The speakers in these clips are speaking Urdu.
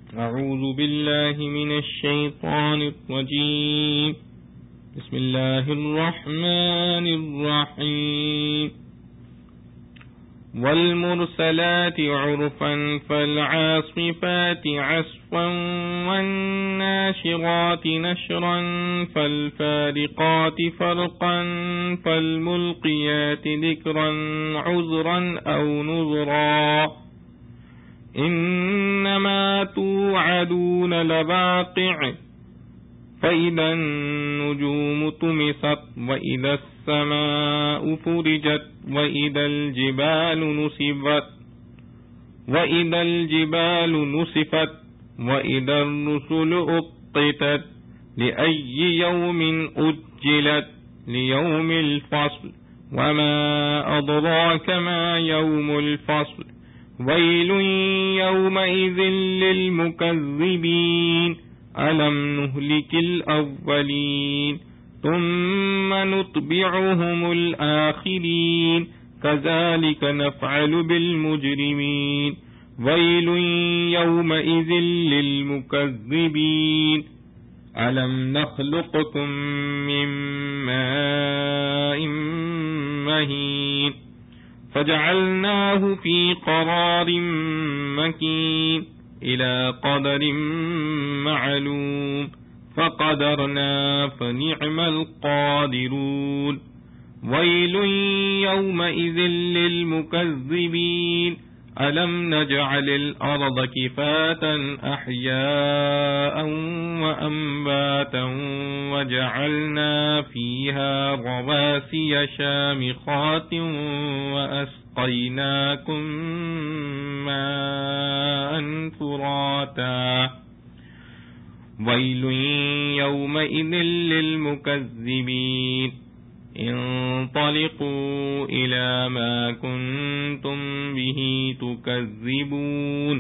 أعوذ بالله من الشيطان الرجيم بسم الله الرحمن الرحيم والمرسلات عرفا فالعاصفات عصفا والناشرات نشرا فالفارقات فرقا فالملقيات ذكرا عذرا أو نذرا إنما توعدون لواقع فإذا النجوم طمست وإذا السماء فرجت وإذا الجبال نصفت وإذا الرسل أقتت لأي يوم أجلت ليوم الفصل وما أدراك ما يوم الفصل ويل يومئذ للمكذبين ألم نهلك الأولين ثم نتبعهم الآخرين كذلك نفعل بالمجرمين ويل يومئذ للمكذبين ألم نخلقكم من ماء مهين فجعلناه في قرار مكين إلى قدر معلوم فقدرنا فنعم القادرون ويل يومئذ للمكذبين ألم نجعل الأرض كفاتا أحياء وأمواتا وجعلنا فيها رواسي شامخات وأسقيناكم ماء فراتا ويل يومئذ للمكذبين انطلقوا إلى ما كنتم به تكذبون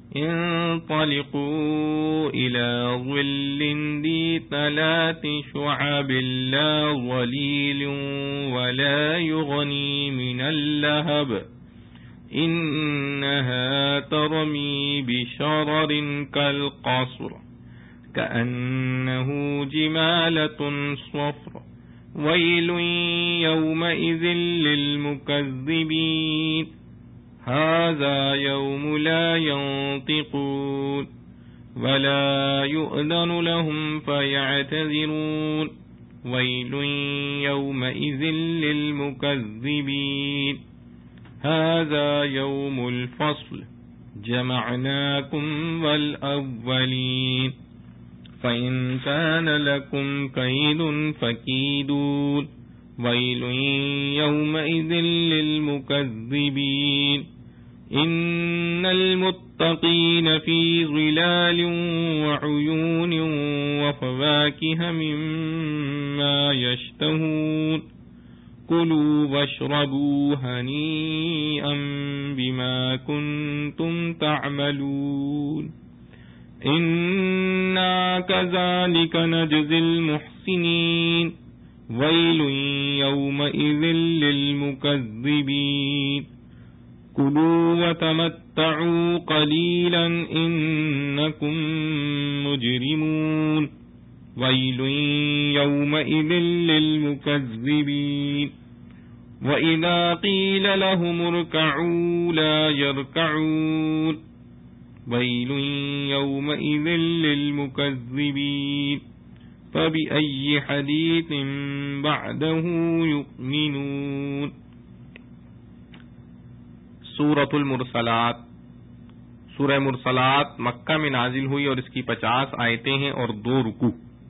انطلقوا إلى ظل ذي 3 شعب لا ظليل ولا يغني من اللهب إنها ترمي بشرر كالقصر كأنه جمالة صفر ويل يومئذ للمكذبين هذا يوم لا ينطقون ولا يؤذن لهم فيعتذرون ويل يومئذ للمكذبين هذا يوم الفصل جمعناكم والأولين فإن كان لكم كيد فكيدون ويل يومئذ للمكذبين إن المتقين في ظلال وعيون وفواكه مما يشتهون كلوا واشربوا هنيئا بما كنتم تعملون إنا كذلك نجزي المحسنين ويل يومئذ للمكذبين كلوا وتمتعوا قليلا إنكم مجرمون ويل يومئذ للمكذبين وإذا قيل لهم اركعوا لا يركعون ويل يومئذ للمكذبين فبأي حديث بعده يؤمنون. سورۃ المرسلات. سورہ مرسلات مکہ میں نازل ہوئی اور اس کی 50 آیتیں ہیں اور 2 رکوع.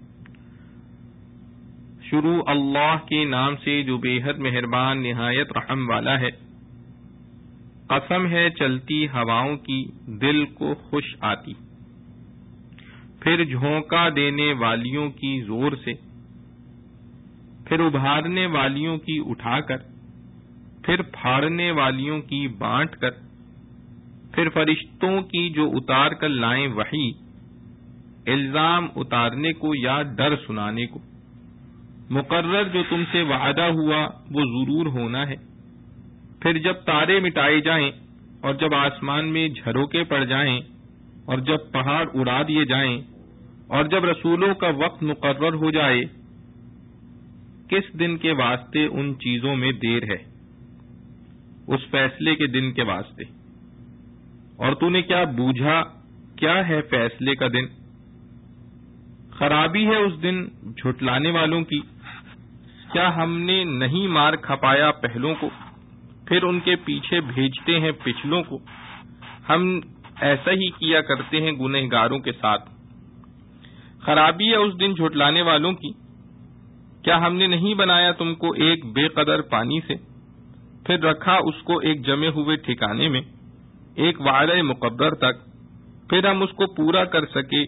شروع اللہ کے نام سے جو بے حد مہربان نہایت رحم والا ہے. قسم ہے چلتی ہواؤں کی دل کو خوش آتی، پھر جھونکا دینے والیوں کی زور سے، پھر ابھارنے والیوں کی اٹھا کر، پھر پھاڑنے والیوں کی بانٹ کر، پھر فرشتوں کی جو اتار کر لائیں وحی، الزام اتارنے کو یا ڈر سنانے کو. مقرر جو تم سے وعدہ ہوا وہ ضرور ہونا ہے. پھر جب تارے مٹائے جائیں اور جب آسمان میں جھروکے پڑ جائیں اور جب پہاڑ اڑا دیے جائیں اور جب رسولوں کا وقت مقرر ہو جائے، کس دن کے واسطے ان چیزوں میں دیر ہے؟ اس فیصلے کے دن کے واسطے۔ اور تو نے کیا بوجھا کیا ہے فیصلے کا دن؟ خرابی ہے اس دن جھٹلانے والوں کی۔ کیا ہم نے نہیں مار کھپایا پہلوں کو، پھر ان کے پیچھے بھیجتے ہیں پچھلوں کو؟ ہم ایسا ہی کیا کرتے ہیں گنہگاروں کے ساتھ۔ خرابی ہے اس دن جھٹلانے والوں کی۔ کیا ہم نے نہیں بنایا تم کو ایک بے قدر پانی سے، پھر رکھا اس کو ایک جمے ہوئے ٹھکانے میں، ایک وعدہ مقرر تک، پھر ہم اس کو پورا کر سکے؟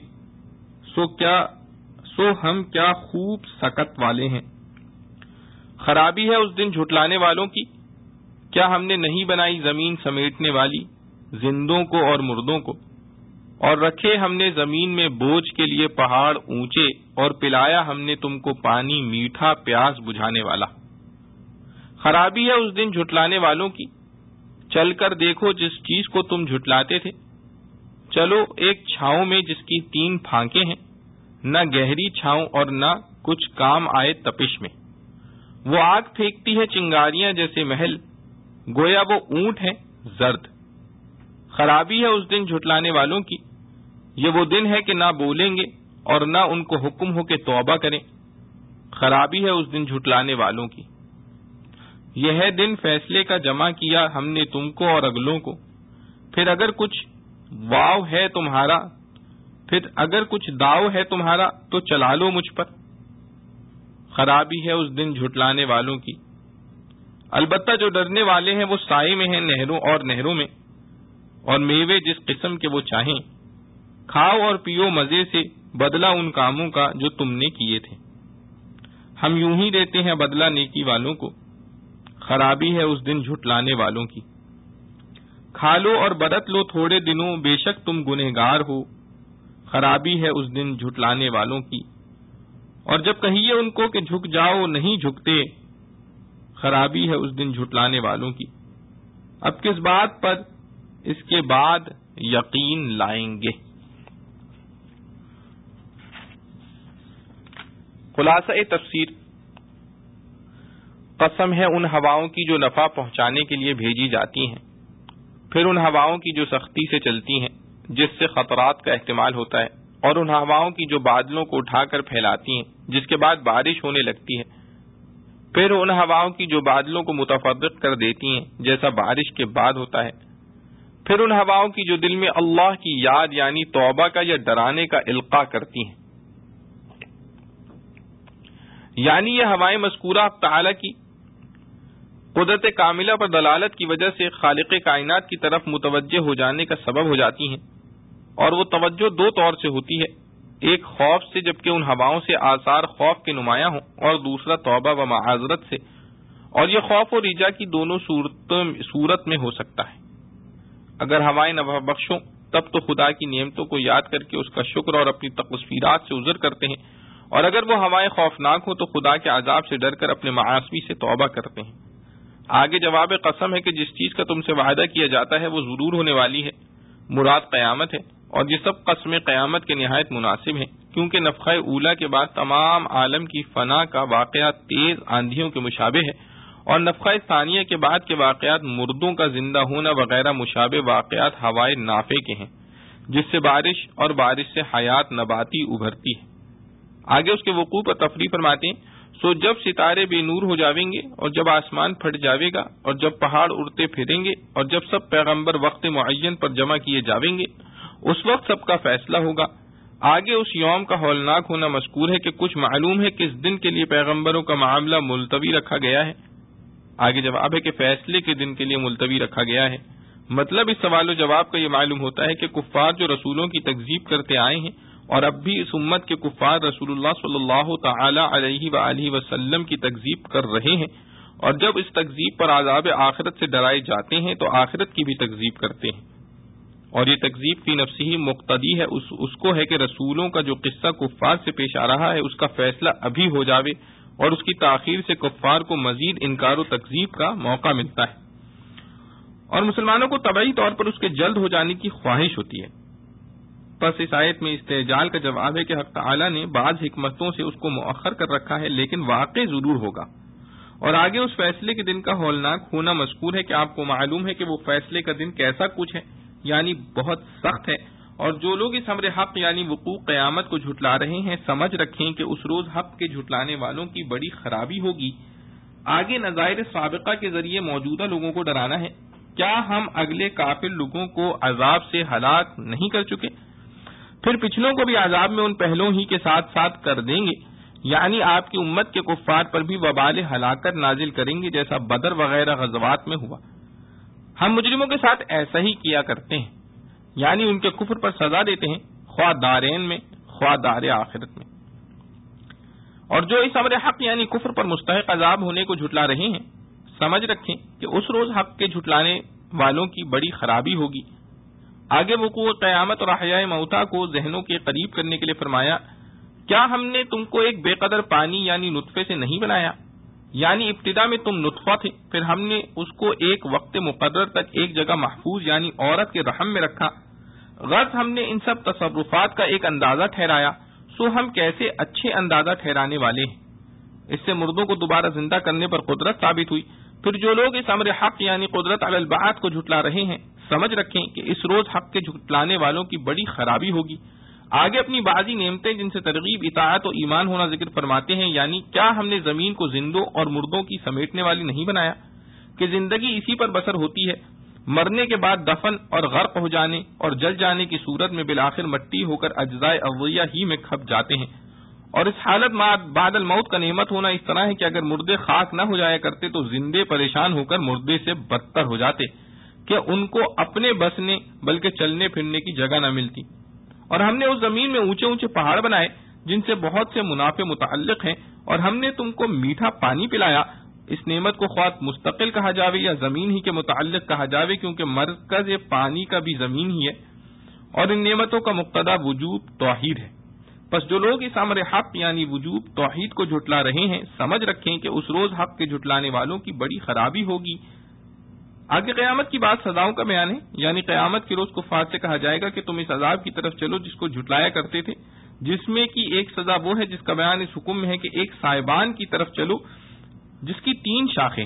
سو ہم کیا خوب سکت والے ہیں۔ خرابی ہے اس دن جھٹلانے والوں کی۔ کیا ہم نے نہیں بنائی زمین سمیٹنے والی، زندوں کو اور مردوں کو، اور رکھے ہم نے زمین میں بوجھ کے لیے پہاڑ اونچے، اور پلایا ہم نے تم کو پانی میٹھا پیاس بجھانے والا۔ خرابی ہے اس دن جھٹلانے والوں کی۔ چل کر دیکھو جس چیز کو تم جھٹلاتے تھے، چلو ایک چھاؤں میں جس کی 3 پھانکیں ہیں، نہ گہری چھاؤں اور نہ کچھ کام آئے تپش میں۔ وہ آگ پھینکتی ہے چنگاریاں جیسے محل، گویا وہ اونٹ ہے زرد۔ خرابی ہے اس دن جھٹلانے والوں کی۔ یہ وہ دن ہے کہ نہ بولیں گے اور نہ ان کو حکم ہو کہ توبہ کریں۔ خرابی ہے اس دن جھٹلانے والوں کی۔ یہ ہے دن فیصلے کا جمع کیا ہم نے تم کو اور اگلوں کو، پھر اگر کچھ واو ہے تمہارا، پھر اگر کچھ داؤ ہے تمہارا تو چلا لو مجھ پر۔ خرابی ہے اس دن جھٹلانے والوں کی۔ البتہ جو ڈرنے والے ہیں وہ سائے میں ہیں نہروں میں، اور میوے جس قسم کے وہ چاہیں، کھاؤ اور پیو مزے سے، بدلہ ان کاموں کا جو تم نے کیے تھے۔ ہم یوں ہی دیتے ہیں بدلہ نیکی والوں کو۔ خرابی ہے اس دن جھٹلانے والوں کی۔ کھا لو اور برت لو تھوڑے دنوں، بے شک تم گنہگار ہو۔ خرابی ہے اس دن جھٹلانے والوں کی۔ اور جب کہیے ان کو کہ جھک جاؤ، نہیں جھکتے۔ خرابی ہے اس دن جھٹلانے والوں کی۔ اب کس بات پر اس کے بعد یقین لائیں گے؟ خلاصہ تفسیر: قسم ہے ان ہواؤں کی جو نفع پہنچانے کے لیے بھیجی جاتی ہیں، پھر ان ہواؤں کی جو سختی سے چلتی ہیں جس سے خطرات کا احتمال ہوتا ہے، اور ان ہواؤں کی جو بادلوں کو اٹھا کر پھیلاتی ہیں جس کے بعد بارش ہونے لگتی ہے، پھر ان ہواؤں کی جو بادلوں کو متفرق کر دیتی ہیں جیسا بارش کے بعد ہوتا ہے، پھر ان ہواؤں کی جو دل میں اللہ کی یاد یعنی توبہ کا یا ڈرانے کا القاء کرتی ہیں۔ یعنی یہ ہوائیں مذکورہ تعالی کی قدرت کاملہ پر دلالت کی وجہ سے خالق کائنات کی طرف متوجہ ہو جانے کا سبب ہو جاتی ہیں، اور وہ توجہ 2 طور سے ہوتی ہے، ایک خوف سے جبکہ ان ہواؤں سے آثار خوف کے نمایاں ہوں، اور دوسرا توبہ و معاذرت سے، اور یہ خوف و رجا کی دونوں صورت میں ہو سکتا ہے۔ اگر ہوائیں نفع بخش ہوں تب تو خدا کی نعمتوں کو یاد کر کے اس کا شکر اور اپنی تقصیرات سے عذر کرتے ہیں، اور اگر وہ ہوائیں خوفناک ہوں تو خدا کے عذاب سے ڈر کر اپنے معاصی سے توبہ کرتے ہیں۔ آگے جواب قسم ہے کہ جس چیز کا تم سے وعدہ کیا جاتا ہے وہ ضرور ہونے والی ہے، مراد قیامت ہے، اور یہ سب قسمیں قیامت کے نہایت مناسب ہیں، کیونکہ نفخہ اولا کے بعد تمام عالم کی فنا کا واقعات تیز آندھیوں کے مشابہ ہے، اور نفخہ ثانیہ کے بعد کے واقعات مردوں کا زندہ ہونا وغیرہ مشابہ واقعات ہوائے نافع کے ہیں، جس سے بارش اور بارش سے حیات نباتی ابھرتی ہے۔ آگے اس کے وقوع پر تفریح فرماتے ہیں، سو جب ستارے بے نور ہو جاویں گے، اور جب آسمان پھٹ جاوے گا، اور جب پہاڑ اڑتے پھریں گے، اور جب سب پیغمبر وقت معین پر جمع کیے جاویں گے، اس وقت سب کا فیصلہ ہوگا۔ آگے اس یوم کا ہولناک ہونا مذکور ہے کہ کچھ معلوم ہے کہ اس دن کے لیے پیغمبروں کا معاملہ ملتوی رکھا گیا ہے۔ آگے جواب ہے کہ فیصلے کے دن کے لیے ملتوی رکھا گیا ہے۔ مطلب اس سوال و جواب کا یہ معلوم ہوتا ہے کہ کفار جو رسولوں کی تکذیب کرتے آئے ہیں، اور اب بھی اس امت کے کفار رسول اللہ صلی اللہ تعالی علیہ وآلہ وسلم کی تکذیب کر رہے ہیں، اور جب اس تکذیب پر عذاب آخرت سے ڈرائے جاتے ہیں تو آخرت کی بھی تکذیب کرتے ہیں، اور یہ تکذیب فی نفسہ ہی مقتضی ہے اس کو ہے کہ رسولوں کا جو قصہ کفار سے پیش آ رہا ہے اس کا فیصلہ ابھی ہو جاوے، اور اس کی تاخیر سے کفار کو مزید انکار و تکذیب کا موقع ملتا ہے، اور مسلمانوں کو طبعی طور پر اس کے جلد ہو جانے کی خواہش ہوتی ہے۔ پس اس آیت میں استعجال کا جواب ہے کہ حق تعالی نے بعض حکمتوں سے اس کو مؤخر کر رکھا ہے، لیکن واقع ضرور ہوگا۔ اور آگے اس فیصلے کے دن کا ہولناک ہونا مذکور ہے کہ آپ کو معلوم ہے کہ وہ فیصلے کا دن کیسا کچھ ہے، یعنی بہت سخت ہے۔ اور جو لوگ اس امر حق یعنی وقوع قیامت کو جھٹلا رہے ہیں، سمجھ رکھیں کہ اس روز حق کے جھٹلانے والوں کی بڑی خرابی ہوگی۔ آگے نظائر سابقہ کے ذریعے موجودہ لوگوں کو ڈرانا ہے۔ کیا ہم اگلے کافر لوگوں کو عذاب سے ہلاک نہیں کر چکے؟ پھر پچھلوں کو بھی عذاب میں ان پہلوں ہی کے ساتھ ساتھ کر دیں گے، یعنی آپ کی امت کے کفار پر بھی وبال ہلاکت نازل کریں گے، جیسا بدر وغیرہ غزوات میں ہوا۔ ہم مجرموں کے ساتھ ایسا ہی کیا کرتے ہیں، یعنی ان کے کفر پر سزا دیتے ہیں، خواہ دارین میں خواہ دار آخرت میں۔ اور جو اس امر حق یعنی کفر پر مستحق عذاب ہونے کو جھٹلا رہے ہیں، سمجھ رکھیں کہ اس روز حق کے جھٹلانے والوں کی بڑی خرابی ہوگی۔ آگے وقوع قیامت اور احیاء موتا کو ذہنوں کے قریب کرنے کے لیے فرمایا، کیا ہم نے تم کو ایک بے قدر پانی یعنی نطفے سے نہیں بنایا؟ یعنی ابتدا میں تم نطفہ تھے، پھر ہم نے اس کو ایک وقت مقرر تک ایک جگہ محفوظ یعنی عورت کے رحم میں رکھا۔ غرض ہم نے ان سب تصرفات کا ایک اندازہ ٹھہرایا، سو ہم کیسے اچھے اندازہ ٹھہرانے والے ہیں۔ اس سے مردوں کو دوبارہ زندہ کرنے پر قدرت ثابت ہوئی۔ پھر جو لوگ اس امر حق یعنی قدرت علی البعث کو جھٹلا رہے ہیں، سمجھ رکھیں کہ اس روز حق کے جھٹلانے والوں کی بڑی خرابی ہوگی۔ آگے اپنی بعضی نعمتیں جن سے ترغیب اطاعت و ایمان ہونا ذکر فرماتے ہیں، یعنی کیا ہم نے زمین کو زندوں اور مردوں کی سمیٹنے والی نہیں بنایا کہ زندگی اسی پر بسر ہوتی ہے، مرنے کے بعد دفن اور غرق ہو جانے اور جل جانے کی صورت میں بالآخر مٹی ہو کر اجزائے عضویہ ہی میں کھپ جاتے ہیں۔ اور اس حالت بعد الموت کا نعمت ہونا اس طرح ہے کہ اگر مردے خاک نہ ہو جایا کرتے تو زندے پریشان ہو کر مردے سے بدتر ہو جاتے کہ ان کو اپنے بسنے بلکہ چلنے پھرنے کی جگہ نہ ملتی۔ اور ہم نے اس زمین میں اونچے اونچے پہاڑ بنائے جن سے بہت سے منافع متعلق ہیں، اور ہم نے تم کو میٹھا پانی پلایا۔ اس نعمت کو خواہ مستقل کہا جاوے یا زمین ہی کے متعلق کہا جاوے، کیونکہ مرکز پانی کا بھی زمین ہی ہے، اور ان نعمتوں کا مقتضی وجوب توحید ہے۔ پس جو لوگ اس امر حق یعنی وجوب توحید کو جھٹلا رہے ہیں، سمجھ رکھیں کہ اس روز حق کے جھٹلانے والوں کی بڑی خرابی ہوگی۔ آگے قیامت کی بات سزاؤں کا بیان ہے، یعنی قیامت کے روز کفار سے کہا جائے گا کہ تم اس عذاب کی طرف چلو جس کو جھٹلایا کرتے تھے، جس میں کی ایک سزا وہ ہے جس کا بیان اس حکم میں ہے کہ ایک سائبان کی طرف چلو جس کی 3 شاخیں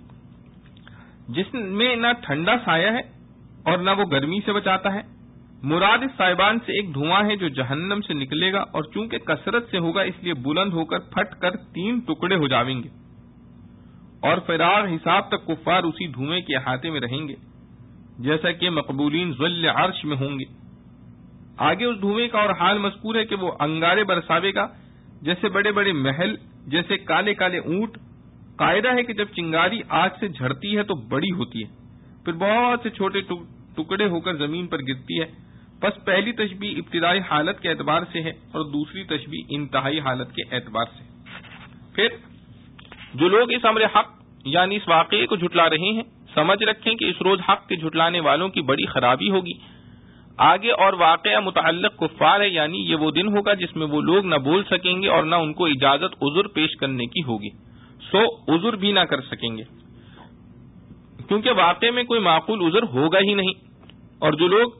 ہیں، جس میں نہ ٹھنڈا سایہ ہے اور نہ وہ گرمی سے بچاتا ہے۔ مراد اس سائبان سے ایک دھواں ہے جو جہنم سے نکلے گا، اور چونکہ کثرت سے ہوگا اس لیے بلند ہو کر پھٹ کر 3 ٹکڑے ہو جاویں گے، اور فراغ حساب تک کفار اسی دھوئیں کے احاطے میں رہیں گے، جیسا کہ مقبولین ظل عرش میں ہوں گے۔ آگے اس دھوئیں کا اور حال مذکور ہے کہ وہ انگارے برساوے گا جیسے بڑے بڑے محل، جیسے کالے کالے اونٹ۔ قاعدہ ہے کہ جب چنگاری آگ سے جھڑتی ہے تو بڑی ہوتی ہے، پھر بہت سے چھوٹے ٹکڑے ہو کر زمین پر گرتی ہے۔ پس پہلی تشبیہ ابتدائی حالت کے اعتبار سے ہے اور دوسری تشبیہ انتہائی حالت کے اعتبار سے۔ پھر جو لوگ اس امر حق یعنی اس واقعے کو جھٹلا رہے ہیں، سمجھ رکھیں کہ اس روز حق کے جھٹلانے والوں کی بڑی خرابی ہوگی۔ آگے اور واقعہ متعلق کفار ہے، یعنی یہ وہ دن ہوگا جس میں وہ لوگ نہ بول سکیں گے اور نہ ان کو اجازت عذر پیش کرنے کی ہوگی، سو عذر بھی نہ کر سکیں گے، کیونکہ واقعے میں کوئی معقول عذر ہوگا ہی نہیں۔ اور جو لوگ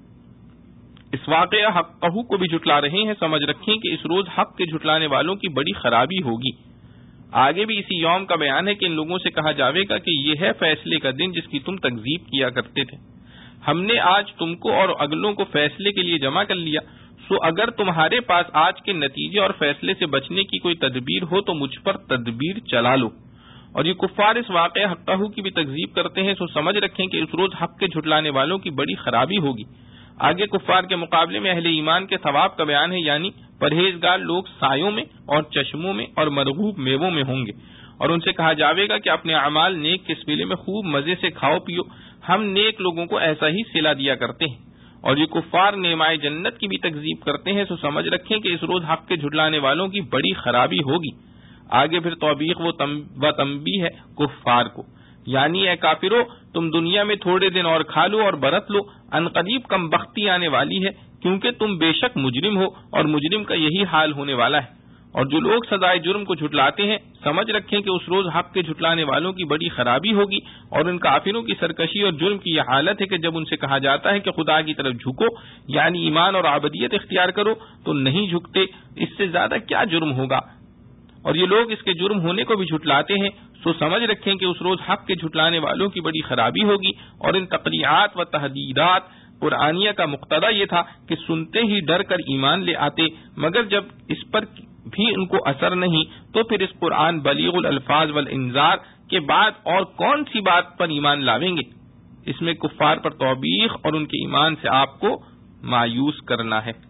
اس واقعہ حقہ کو بھی جھٹلا رہے ہیں، سمجھ رکھیں کہ اس روز حق کے جھٹلانے والوں کی بڑی خرابی ہوگی۔ آگے بھی اسی یوم کا بیان ہے کہ ان لوگوں سے کہا جاوے گا کہ یہ ہے فیصلے کا دن جس کی تم تکذیب کیا کرتے تھے۔ ہم نے آج تم کو اور اگلوں کو فیصلے کے لیے جمع کر لیا، سو اگر تمہارے پاس آج کے نتیجے اور فیصلے سے بچنے کی کوئی تدبیر ہو تو مجھ پر تدبیر چلا لو۔ اور یہ کفار اس واقعہ حقہ کی بھی تکذیب کرتے ہیں، سو سمجھ رکھیں کہ اس روز حق کے جھٹلانے والوں کی بڑی خرابی ہوگی۔ آگے کفار کے مقابلے میں اہل ایمان کے ثواب کا بیان ہے، یعنی پرہیزگار لوگ سایوں میں اور چشموں میں اور مرغوب میووں میں ہوں گے، اور ان سے کہا جاوے گا کہ اپنے اعمال نیک کے سلسلے میں خوب مزے سے کھاؤ پیو، ہم نیک لوگوں کو ایسا ہی صلہ دیا کرتے ہیں۔ اور یہ کفار نعمائے جنت کی بھی تکذیب کرتے ہیں، سو سمجھ رکھیں کہ اس روز حق کے جھٹلانے والوں کی بڑی خرابی ہوگی۔ آگے پھر توبیخ و تنبیہ ہے کفار کو، یعنی اے کافرو تم دنیا میں تھوڑے دن اور کھا لو اور برت لو، عنقریب کم بختی آنے والی ہے، کیونکہ تم بے شک مجرم ہو اور مجرم کا یہی حال ہونے والا ہے۔ اور جو لوگ سزائے جرم کو جھٹلاتے ہیں سمجھ رکھیں کہ اس روز حق کے جھٹلانے والوں کی بڑی خرابی ہوگی، اور ان کافروں کی سرکشی اور جرم کی یہ حالت ہے کہ جب ان سے کہا جاتا ہے کہ خدا کی طرف جھکو یعنی ایمان اور عبودیت اختیار کرو تو نہیں جھکتے، اس سے زیادہ کیا جرم ہوگا؟ اور یہ لوگ اس کے جرم ہونے کو بھی جھٹلاتے ہیں، سو سمجھ رکھیں کہ اس روز حق کے جھٹلانے والوں کی بڑی خرابی ہوگی۔ اور ان تقریعات و تحدیدات قرآنیہ کا مقتضا یہ تھا کہ سنتے ہی ڈر کر ایمان لے آتے، مگر جب اس پر بھی ان کو اثر نہیں تو پھر اس قرآن بلیغ الالفاظ والانذار کے بعد اور کون سی بات پر ایمان لاویں گے؟ اس میں کفار پر توبیخ اور ان کے ایمان سے آپ کو مایوس کرنا ہے۔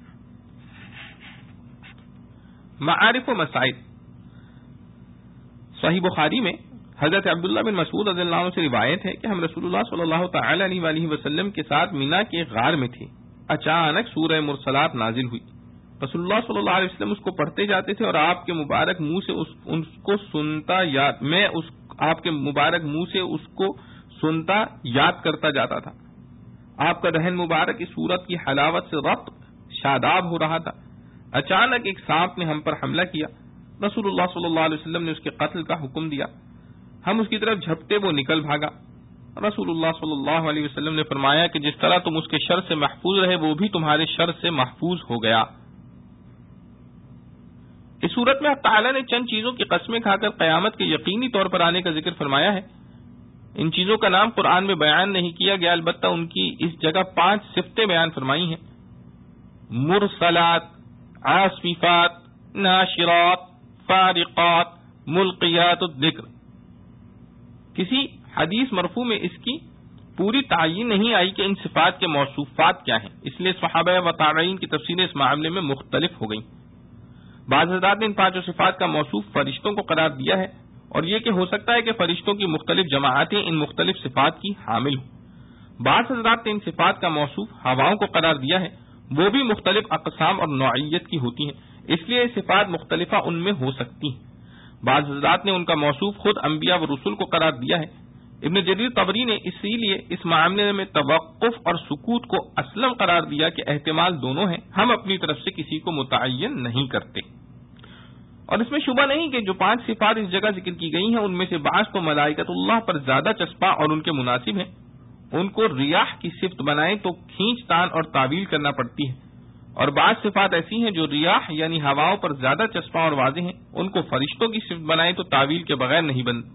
معارف و مسائل۔ صحیح بخاری میں حضرت عبداللہ بن مسعود رضی اللہ عنہ سے روایت ہے کہ ہم رسول اللہ صلی اللہ تعالی علیہ وآلہ وسلم کے ساتھ مینا کے غار میں تھے، اچانک سورہ مرسلات نازل ہوئی۔ رسول اللہ صلی اللہ علیہ وسلم اس کو پڑھتے جاتے تھے اور آپ کے مبارک منہ سے اس کو سنتا یاد کرتا جاتا تھا۔ آپ کا دہن مبارک اس سورت کی حلاوت سے رقص شاداب ہو رہا تھا۔ اچانک ایک سانپ نے ہم پر حملہ کیا، رسول اللہ صلی اللہ علیہ وسلم نے اس کے قتل کا حکم دیا، ہم اس کی طرف جھپٹے وہ نکل بھاگا۔ رسول اللہ صلی اللہ علیہ وسلم نے فرمایا کہ جس طرح تم اس کے شر سے محفوظ رہے وہ بھی تمہارے شر سے محفوظ ہو گیا۔ اس صورت میں اللہ تعالیٰ نے چند چیزوں کی قسمیں کھا کر قیامت کے یقینی طور پر آنے کا ذکر فرمایا ہے۔ ان چیزوں کا نام قرآن میں بیان نہیں کیا گیا، البتہ ان کی اس جگہ 5 صفتیں بیان فرمائی ہیں: مرسلات، عاصفات، ناشرات، فارقات، ملقیات الذکر۔ کسی حدیث مرفوع میں اس کی پوری تعین نہیں آئی کہ ان صفات کے موصوفات کیا ہیں، اس لیے صحابہ و تابعین کی تفسیریں اس معاملے میں مختلف ہو گئیں۔ بعض حضرات نے ان 5 صفات کا موصوف فرشتوں کو قرار دیا ہے، اور یہ کہ ہو سکتا ہے کہ فرشتوں کی مختلف جماعتیں ان مختلف صفات کی حامل ہوں۔ بعض حضرات نے ان صفات کا موصوف ہواؤں کو قرار دیا ہے، وہ بھی مختلف اقسام اور نوعیت کی ہوتی ہیں، اس لیے صفات مختلفہ ان میں ہو سکتی ہیں۔ بعض حضرات نے ان کا موصوف خود انبیاء و رسول کو قرار دیا ہے۔ ابن جریر طبری نے اسی لیے اس معاملے میں توقف اور سکوت کو اسلم قرار دیا کہ احتمال دونوں ہیں، ہم اپنی طرف سے کسی کو متعین نہیں کرتے۔ اور اس میں شبہ نہیں کہ جو 5 صفات اس جگہ ذکر کی گئی ہیں ان میں سے بعض تو ملائکۃ اللہ پر زیادہ چسپاں اور ان کے مناسب ہیں، ان کو ریاح کی صفت بنائیں تو کھینچ تان اور تعویل کرنا پڑتی ہے، اور بعض صفات ایسی ہیں جو ریاح یعنی ہواؤں پر زیادہ چسپاں اور واضح ہیں، ان کو فرشتوں کی صفت بنائیں تو تعویل کے بغیر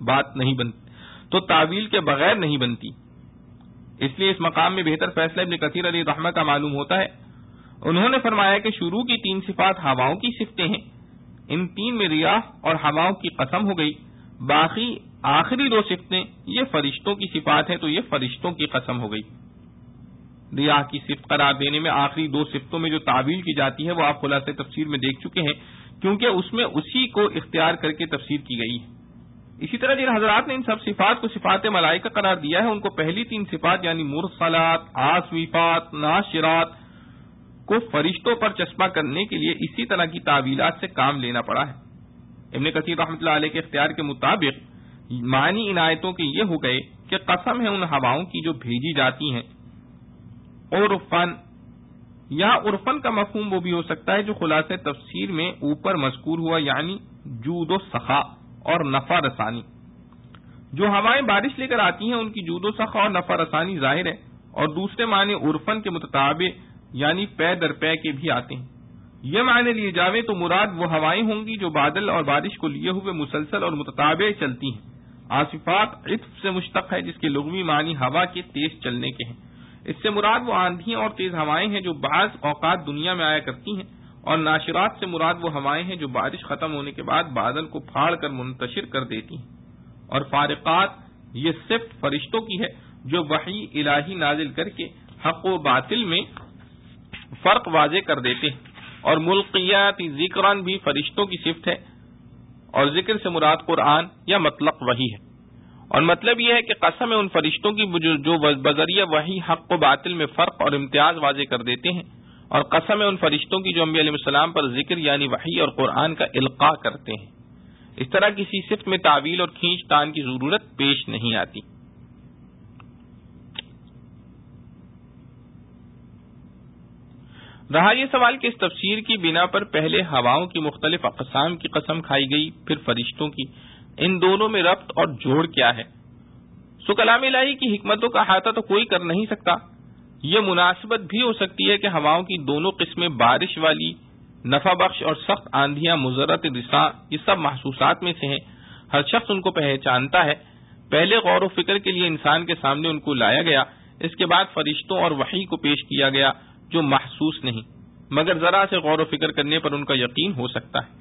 نہیں بنتی۔ اس لیے اس مقام میں بہتر فیصلہ ابن کثیر علیہ رحمہ کا معلوم ہوتا ہے۔ انہوں نے فرمایا کہ شروع کی 3 صفات ہواؤں کی صفتیں ہیں، ان 3 میں ریاح اور ہواؤں کی قسم ہو گئی، باقی آخری 2 صفتیں یہ فرشتوں کی صفات ہیں تو یہ فرشتوں کی قسم ہو گئی۔ ریاح کی صفت قرار دینے میں آخری 2 صفتوں میں جو تعویل کی جاتی ہے وہ آپ خلاصہ تفسیر میں دیکھ چکے ہیں، کیونکہ اس میں اسی کو اختیار کر کے تفسیر کی گئی ہے۔ اسی طرح جن حضرات نے ان سب صفات کو صفات ملائکہ قرار دیا ہے ان کو پہلی 3 صفات یعنی مرسلات، عاصفات، ناشرات کو فرشتوں پر چسپاں کرنے کے لیے اسی طرح کی تعویلات سے کام لینا پڑا ہے۔ ابن کثیر رحمۃ اللہ علیہ کے اختیار کے مطابق معنی ان آیتوں کے یہ ہو گئے کہ قسم ہے ان ہواؤں کی جو بھیجی جاتی ہیں عرفن، یا عرفن کا مفہوم وہ بھی ہو سکتا ہے جو خلاصہ تفسیر میں اوپر مذکور ہوا، یعنی جود و سخا اور نفع رسانی۔ جو ہوائیں بارش لے کر آتی ہیں ان کی جود و سخا اور نفع رسانی ظاہر ہے، اور دوسرے معنی عرفن کے متطابق یعنی پے در پے کے بھی آتے ہیں۔ یہ معنی لیے جاویں تو مراد وہ ہوائیں ہوں گی جو بادل اور بارش کو لیے ہوئے مسلسل اور متتابع چلتی ہیں۔ عاصفات عطف سے مشتق ہے جس کے لغوی معنی ہوا کے تیز چلنے کے ہیں، اس سے مراد وہ آندھیاں اور تیز ہوائیں ہیں جو بعض اوقات دنیا میں آیا کرتی ہیں، اور ناشرات سے مراد وہ ہوائیں ہیں جو بارش ختم ہونے کے بعد بادل کو پھاڑ کر منتشر کر دیتی ہیں، اور فارقات یہ صفت فرشتوں کی ہے جو وحی الہی نازل کر کے حق و باطل میں فرق واضح کر دیتے ہیں، اور ملقیات ذکران بھی فرشتوں کی صفت ہے، اور ذکر سے مراد قرآن یا مطلق وحی ہے، اور مطلب یہ ہے کہ قسم ہے ان فرشتوں کی جو بذریعہ وحی حق و باطل میں فرق اور امتیاز واضح کر دیتے ہیں، اور قسم ہے ان فرشتوں کی جو انبیاء علیہ السلام پر ذکر یعنی وحی اور قرآن کا القاء کرتے ہیں۔ اس طرح کسی صفت میں تعویل اور کھینچ تان کی ضرورت پیش نہیں آتی۔ رہا یہ سوال کہ اس تفسیر کی بنا پر پہلے ہواؤں کی مختلف اقسام کی قسم کھائی گئی، پھر فرشتوں کی، ان دونوں میں ربط اور جوڑ کیا ہے؟ سو کلام الہی کی حکمتوں کا احاطہ تو کوئی کر نہیں سکتا۔ یہ مناسبت بھی ہو سکتی ہے کہ ہواؤں کی دونوں قسمیں بارش والی، نفع بخش اور سخت آندھیاں، مضرت رساں، یہ سب محسوسات میں سے ہیں، ہر شخص ان کو پہچانتا ہے۔ پہلے غور و فکر کے لیے انسان کے سامنے ان کو لایا گیا، اس کے بعد فرشتوں اور وحی کو پیش کیا گیا جو محسوس نہیں، مگر ذرا سے غور و فکر کرنے پر ان کا یقین ہو سکتا ہے۔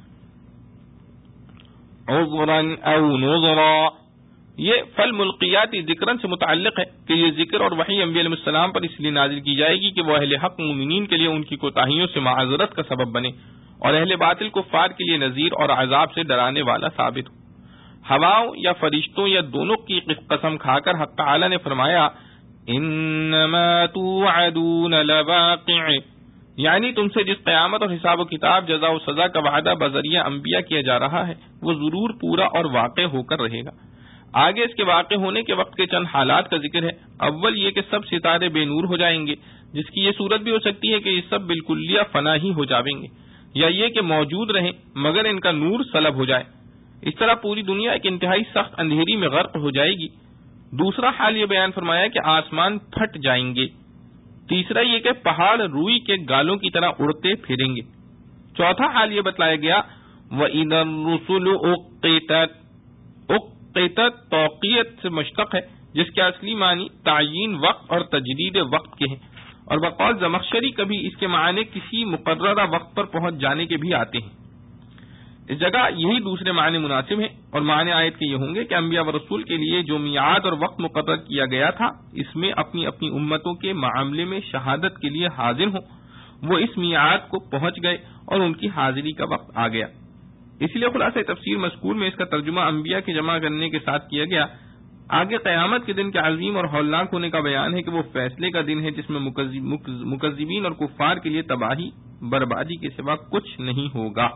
عذرا او نذرا، یہ فل ملقیاتی ذکرن سے متعلق ہے کہ یہ ذکر اور وحی انبیاء علیہ السلام پر اس لیے نازل کی جائے گی کہ وہ اہل حق مومنین کے لیے ان کی کوتاہیوں سے معذرت کا سبب بنے، اور اہل باطل کفار کے لیے نذیر اور عذاب سے ڈرانے والا ثابت ہو۔ ہواؤں یا فرشتوں یا دونوں کی قسم کھا کر حق تعالی نے فرمایا انما توعدون لواقع، یعنی تم سے جس قیامت اور حساب و کتاب، جزا و سزا کا وعدہ بذریعہ انبیاء کیا جا رہا ہے وہ ضرور پورا اور واقع ہو کر رہے گا۔ آگے اس کے واقع ہونے کے وقت کے چند حالات کا ذکر ہے۔ اول یہ کہ سب ستارے بے نور ہو جائیں گے، جس کی یہ صورت بھی ہو سکتی ہے کہ یہ سب بالکلیہ فنا ہی ہو جائیں گے، یا یہ کہ موجود رہیں مگر ان کا نور سلب ہو جائے۔ اس طرح پوری دنیا ایک انتہائی سخت اندھیری میں غرق ہو جائے گی۔ دوسرا حال یہ بیان فرمایا کہ آسمان پھٹ جائیں گے۔ تیسرا یہ کہ پہاڑ روئی کے گالوں کی طرح اڑتے پھریں گے۔ چوتھا حال یہ بتلایا گیا وَإِذَا الرُّسُلُ أُقِّتَتْ، اقتت توقیت سے مشتق ہے، جس کے اصلی معنی تعیین وقت اور تجدید وقت کے ہیں، اور بقول زمخشری کبھی اس کے معنی کسی مقررہ وقت پر پہنچ جانے کے بھی آتے ہیں۔ اس جگہ یہی دوسرے معنی مناسب ہیں، اور معنی آیت کے یہ ہوں گے کہ انبیاء و رسول کے لیے جو میعاد اور وقت مقرر کیا گیا تھا اس میں اپنی اپنی امتوں کے معاملے میں شہادت کے لیے حاضر ہوں، وہ اس میعاد کو پہنچ گئے اور ان کی حاضری کا وقت آ گیا۔ اسی لیے خلاصہ تفسیر مذکور میں اس کا ترجمہ انبیاء کے جمع کرنے کے ساتھ کیا گیا۔ آگے قیامت کے دن کے عظیم اور ہولناک ہونے کا بیان ہے کہ وہ فیصلے کا دن ہے جس میں مکذبین اور کفار کے لیے تباہی بربادی کے سوا کچھ نہیں ہوگا۔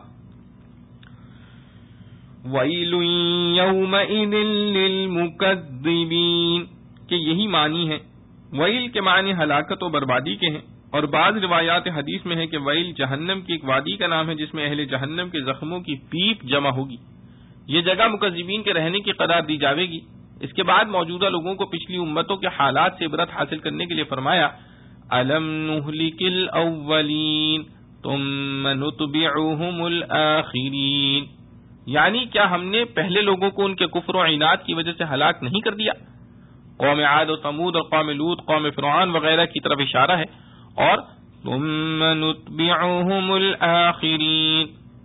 وَيْلٌ يَوْمَئِذٍ لِّلْمُكَذِّبِينَ کہ یہی معنی ہے۔ ویل کے معنی ہلاکت و بربادی کے ہیں، اور بعض روایات حدیث میں ہے کہ ویل جہنم کی ایک وادی کا نام ہے جس میں اہل جہنم کے زخموں کی پیپ جمع ہوگی۔ یہ جگہ مکذبین کے رہنے کی قرار دی جاوے گی۔ اس کے بعد موجودہ لوگوں کو پچھلی امتوں کے حالات سے عبرت حاصل کرنے کے لیے فرمایا أَلَمْ نُهْلِكِ الْأَوَّلِينَ ثُمَّ نُتْبِعُهُمُ الْآخِرِينَ، یعنی کیا ہم نے پہلے لوگوں کو ان کے کفر و عناد کی وجہ سے ہلاک نہیں کر دیا؟ قوم عاد و ثمود اور قوم لوط، قوم فرعون وغیرہ کی طرف اشارہ ہے، اور ثم نتبعهم الآخرین،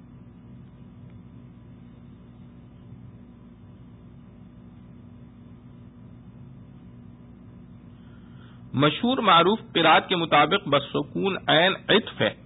مشہور معروف قرات کے مطابق بسکون عین عطف ہے۔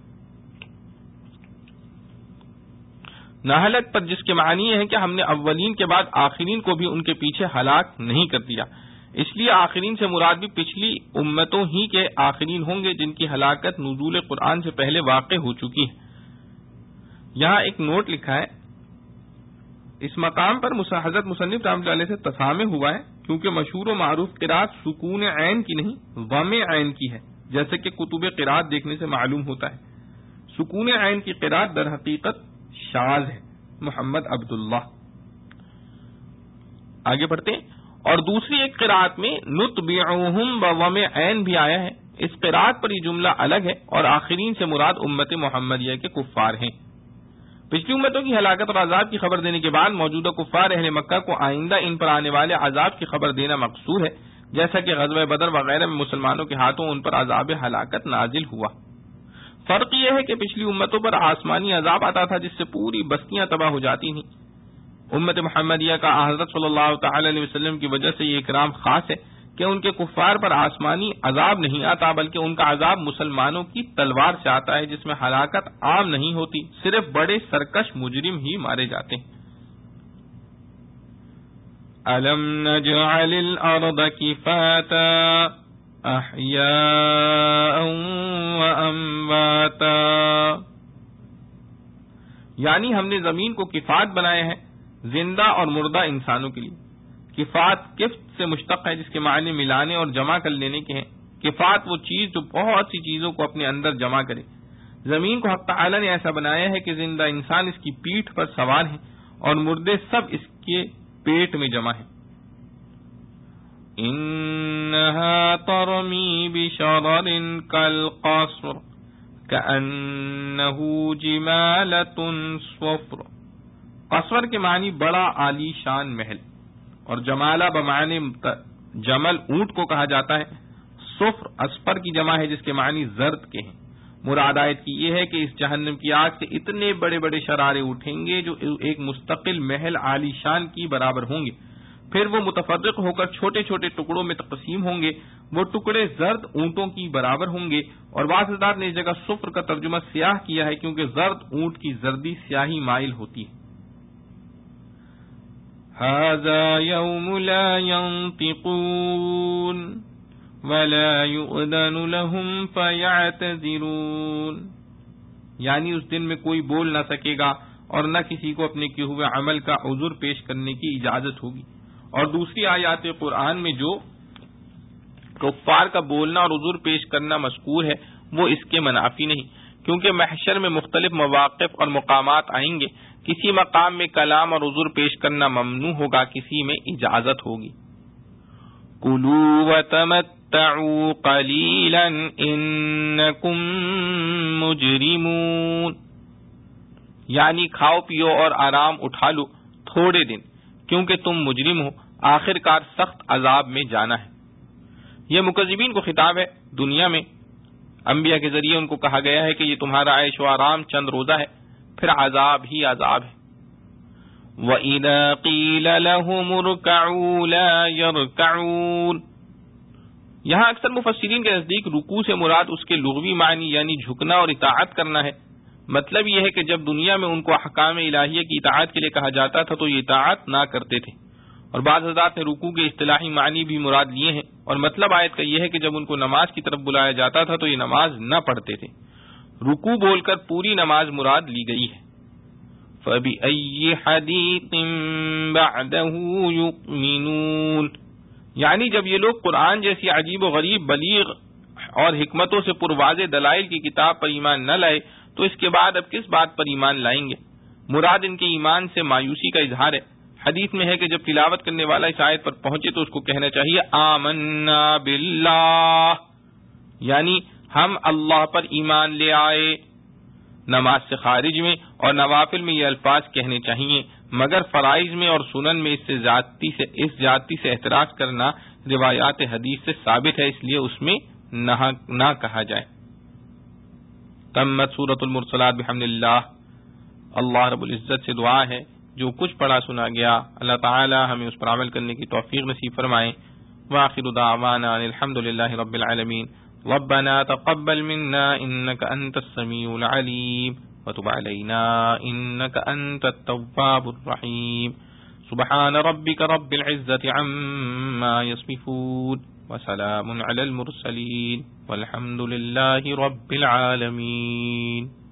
ناہلک پر جس کے معنی ہے کہ ہم نے اولین کے بعد آخرین کو بھی ان کے پیچھے ہلاک نہیں کر دیا، اس لیے آخرین سے مراد بھی پچھلی امتوں ہی کے آخرین ہوں گے جن کی ہلاکت نزول قرآن سے پہلے واقع ہو چکی ہے۔ یہاں ایک نوٹ لکھا ہے، اس مقام پر حضرت مصنف رحمۃ اللہ علیہ سے تسامح ہوا ہے کیونکہ مشہور و معروف قرات سکون عین کی نہیں ضم عین کی ہے، جیسے کہ کتب قرات دیکھنے سے معلوم ہوتا ہے۔ سکون عین کی قرات در حقیقت شاذ ہے۔ محمد عبداللہ۔ آگے بڑھتے ہیں، اور دوسری ایک قرات میں نتبعہم بضم عین بھی آیا ہے۔ اس قرات پر یہ جملہ الگ ہے، اور آخرین سے مراد امت محمدیہ کے کفار ہیں۔ پچھلی امتوں کی ہلاکت اور عذاب کی خبر دینے کے بعد موجودہ کفار اہل مکہ کو آئندہ ان پر آنے والے عذاب کی خبر دینا مقصود ہے، جیسا کہ غزوہ بدر وغیرہ میں مسلمانوں کے ہاتھوں ان پر عذاب ہلاکت نازل ہوا۔ فرق یہ ہے کہ پچھلی امتوں پر آسمانی عذاب آتا تھا جس سے پوری بستیاں تباہ ہو جاتی تھیں۔ امت محمدیہ کا حضرت صلی اللہ تعالی علیہ وسلم کی وجہ سے یہ اکرام خاص ہے کہ ان کے کفار پر آسمانی عذاب نہیں آتا، بلکہ ان کا عذاب مسلمانوں کی تلوار سے آتا ہے جس میں ہلاکت عام نہیں ہوتی، صرف بڑے سرکش مجرم ہی مارے جاتے ہیں۔ أَلَمْ نَجْعَلِ الْأَرْضَ كِفَاتًا أَحْيَاءً وَأَمْوَاتًا، یعنی ہم نے زمین کو کفات بنایا ہے زندہ اور مردہ انسانوں کے لیے۔ کفات کفت سے مشتق ہے جس کے معنی ملانے اور جمع کر لینے کے ہیں۔ کفات وہ چیز جو بہت سی چیزوں کو اپنے اندر جمع کرے، زمین کو حق تعالی نے ایسا بنایا ہے کہ زندہ انسان اس کی پیٹھ پر سوار ہیں اور مردے سب اس کے پیٹ میں جمع ہیں. انہا ترمی بشرر کالقصر کأنہ جمالۃ صفر. قصر کے معنی بڑا عالی شان محل، اور جمالہ بمعنی جمل اونٹ کو کہا جاتا ہے. صفر اسفر کی جمع ہے جس کے معنی زرد کے ہیں. مراد آیت کی یہ ہے کہ اس جہنم کی آگ سے اتنے بڑے بڑے شرارے اٹھیں گے جو ایک مستقل محل عالی شان کی برابر ہوں گے. پھر وہ متفرق ہو کر چھوٹے چھوٹے ٹکڑوں میں تقسیم ہوں گے. وہ ٹکڑے زرد اونٹوں کی برابر ہوں گے. اور بعض حضرات نے اس جگہ صفر کا ترجمہ سیاہ کیا ہے کیونکہ زرد اونٹ کی زردی سیاہی مائل ہوتی ہے. هذا يوم لا ينطقون ولا يؤذن لهم فيعتذرون. یعنی اس دن میں کوئی بول نہ سکے گا اور نہ کسی کو اپنے کیے ہوئے عمل کا عذر پیش کرنے کی اجازت ہوگی. اور دوسری آیات قرآن میں جو کفار کا بولنا اور عذر پیش کرنا مذکور ہے وہ اس کے منافی نہیں، کیونکہ محشر میں مختلف مواقف اور مقامات آئیں گے. کسی مقام میں کلام اور عذر پیش کرنا ممنوع ہوگا، کسی میں اجازت ہوگی. کُلُوا وَتَمَتَّعُوا قَلِيلًا إِنَّكُمْ مُجْرِمُونَ. یعنی کھاؤ پیو اور آرام اٹھا لو تھوڑے دن، کیونکہ تم مجرم ہو، آخر کار سخت عذاب میں جانا ہے. یہ مکذبین کو خطاب ہے. دنیا میں انبیاء کے ذریعے ان کو کہا گیا ہے کہ یہ تمہارا عیش و آرام چند روزہ ہے، پھر عذاب ہی عذاب ہے. وَإِذَا قِيلَ لَهُمُ ارْكَعُوا لَا يَرْكَعُونَ. یہاں اکثر مفسرین کے نزدیک رکوع سے مراد اس کے لغوی معنی یعنی جھکنا اور اطاعت کرنا ہے. مطلب یہ ہے کہ جب دنیا میں ان کو احکام الہیہ کی اطاعت کے لیے کہا جاتا تھا تو یہ اطاعت نہ کرتے تھے. اور بعض حضرات نے رکوع کے اصطلاحی معنی بھی مراد لیے ہیں، اور مطلب آیت کا یہ ہے کہ جب ان کو نماز کی طرف بلایا جاتا تھا تو یہ نماز نہ پڑھتے تھے. رکوع بول کر پوری نماز مراد لی گئی ہے. فَبِأَيِّ حَدِيثٍ بَعْدَهُ يُؤْمِنُونَ. یعنی جب یہ لوگ قرآن جیسی عجیب و غریب بلیغ اور حکمتوں سے پرواضح دلائل کی کتاب پر ایمان نہ لائے تو اس کے بعد اب کس بات پر ایمان لائیں گے؟ مراد ان کے ایمان سے مایوسی کا اظہار ہے. حدیث میں ہے کہ جب تلاوت کرنے والا اس آیت پر پہنچے تو اس کو کہنا چاہیے آمنا باللہ، یعنی ہم اللہ پر ایمان لے آئے. نماز سے خارج میں اور نوافل میں یہ الفاظ کہنے چاہیے، مگر فرائض میں اور سنن میں اس زیادتی سے احتراز کرنا روایات حدیث سے ثابت ہے، اس لیے اس میں نہ کہا جائے. تمت سورۃ المرسلات بحمد اللہ. اللہ رب العزت سے دعا ہے جو کچھ پڑھا سنا گیا اللہ تعالی ہمیں اس پر عمل کرنے کی توفیق نصیب فرمائے. وآخر دعوانا الحمد للہ رب العالمین. ربنا تقبل منا انك انت السميع العليم وتب علينا انك انت التواب الرحيم. سبحان ربك رب العزة عما يصفون وسلام على المرسلين والحمد لله رب العالمين.